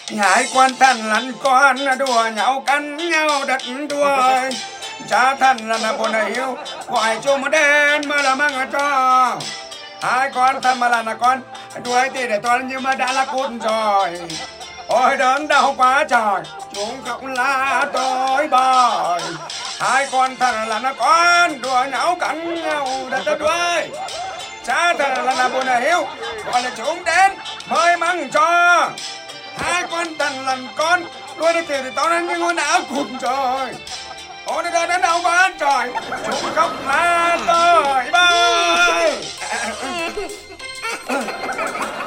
Hai quan thần lăn con đùa nhau cắn nhau đất đuôi. Cha thần là buồn hiểu gọi chung đen mà là mang cho. Hai con thần mà là con đuôi thì để toàn nhưng mà đã là cút rồi. Ôi đớn đau quá trời, chúng không là tôi bời. Hai con thần là con đùa nhau cắn nhau đất đuôi. Cha thần là buồn hiểu gọi là chúng đến mới mang cho. Hai con thần lần con đuôi thì tao nên như ngôi áo cùng rồi. Ôi nó đến đâu quá trời, chúng khóc la tôi bơi.